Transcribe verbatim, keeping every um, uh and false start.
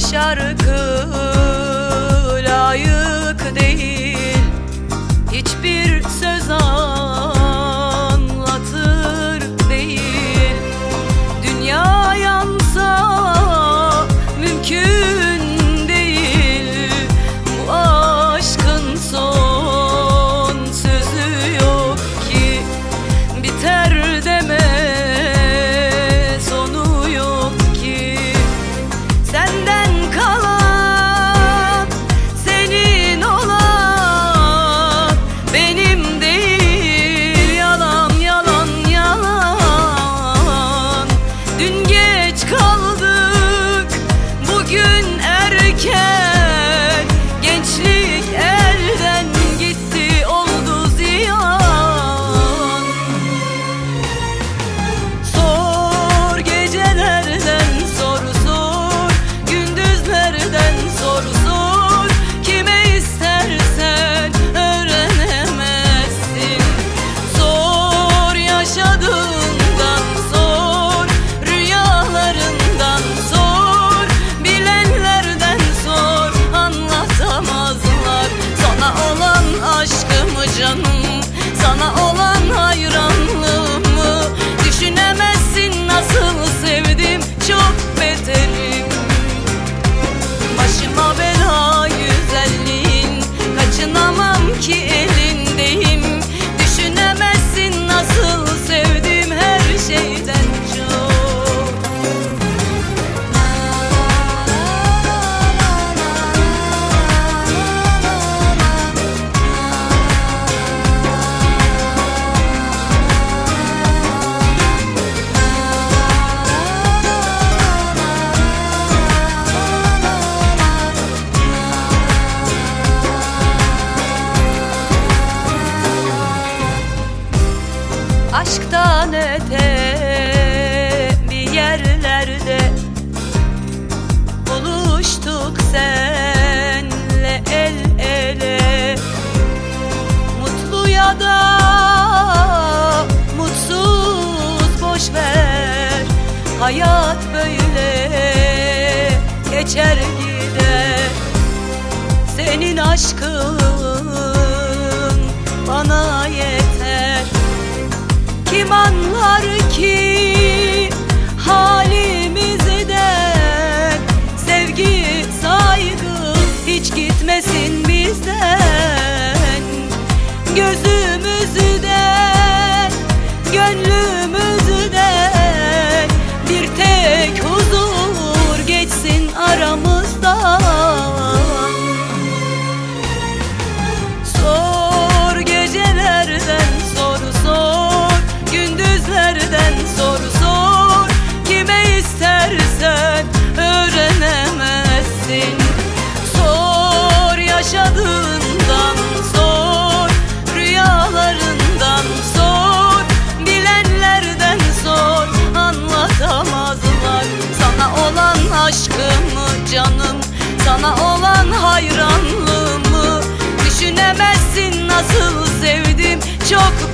şarkı layık değil, hiçbir söz anlatır değil. Dünya yansa mümkün değil, bu aşkın son sözü yok ki. Biter deme, sonu yok ki. Senden kalan, senin olan benim değil. Yalan yalan yalan. Dün geç kaldık, bugün erken. Gençlik elden gitti, oldu ziyan. Sor gecelerden sor sor, gündüzlerden sor sor. Kime istersen öğrenemezsin. Sor yaşadığından sor, rüyalarından sor. Bilenlerden sor, anlatamazlar. Sana olan aşkımı canım, sana olan hayranlığımı düşünemezsin. Nasıl sevdim, çok beterim. Başıma bela güzelliğin, kaçınamam ki elindeyim. Düşünemezsin nasıl sevdim, her şeyden çok. Aşktan öte bir yerlerde buluştuk senle el ele. Mutlu ya da mutsuz boş ver, hayat böyle geçer gider. Senin aşkın bana yeter. Kim anlar ki halimizden? Sevgi, saygı hiç gitmesin bizden. Gözümüzden, gönlümüzden bir tek huzur geçsin aramızdan. Sor gecelerden sor sor, gündüzlerden sor sor. Kime istersen öğrenemezsin. Sor yaşadığından sor, rüyalarından sor. Bilenlerden sor, anlatamazlar. Sana olan aşkımı canım, sana olan hayranlığımı düşünemezsin. Nasıl sevdim, çok